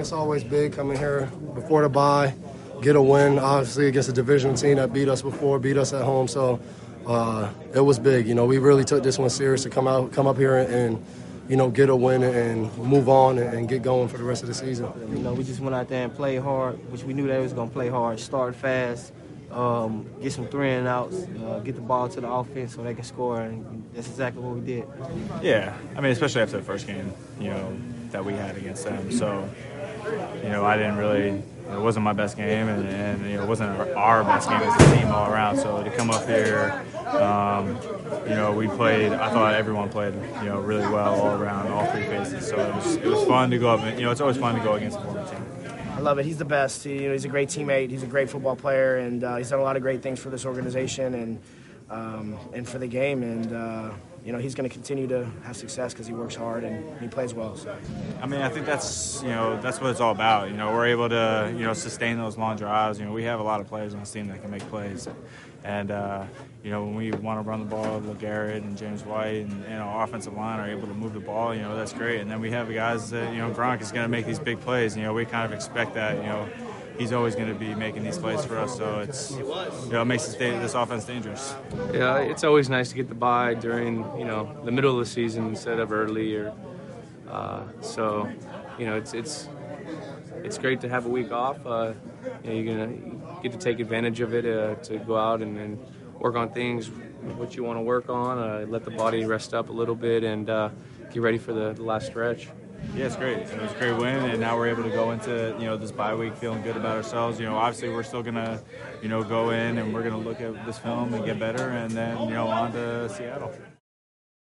it's always big coming here before the bye, get a win, obviously against a division team that beat us before, beat us at home. So it was big. We really took this one serious to come up here and get a win and move on and get going for the rest of the season. We just went out there and played hard, which we knew they was going to play hard, start fast, get some 3-and-outs, get the ball to the offense so they can score, and that's exactly what we did. Yeah, especially after the first game, that we had against them. So, I didn't really – it wasn't my best game, and it wasn't our best game as a team all around. So to come up here, we played. I thought everyone played, really well all around, all three phases. So it was fun to go up. And, it's always fun to go against a former team. I love it. He's the best. He's a great teammate. He's a great football player, and he's done a lot of great things for this organization and for the game. And he's going to continue to have success because he works hard and he plays well. So. I think that's that's what it's all about. We're able to sustain those long drives. We have a lot of players on this team that can make plays, and when we want to run the ball, LeGarrette and James White and our offensive line are able to move the ball. That's great. And then we have the guys that Gronk is going to make these big plays. We kind of expect that. He's always going to be making these plays for us, so it makes this offense dangerous. Yeah, it's always nice to get the bye during the middle of the season instead of early, it's great to have a week off. You're gonna get to take advantage of it to go out and work on things what you want to work on, let the body rest up a little bit, and get ready for the last stretch. Yeah, it's great. It was a great win, and now we're able to go into this bye week feeling good about ourselves. Obviously we're still gonna go in and we're gonna look at this film and get better, and then on to Seattle.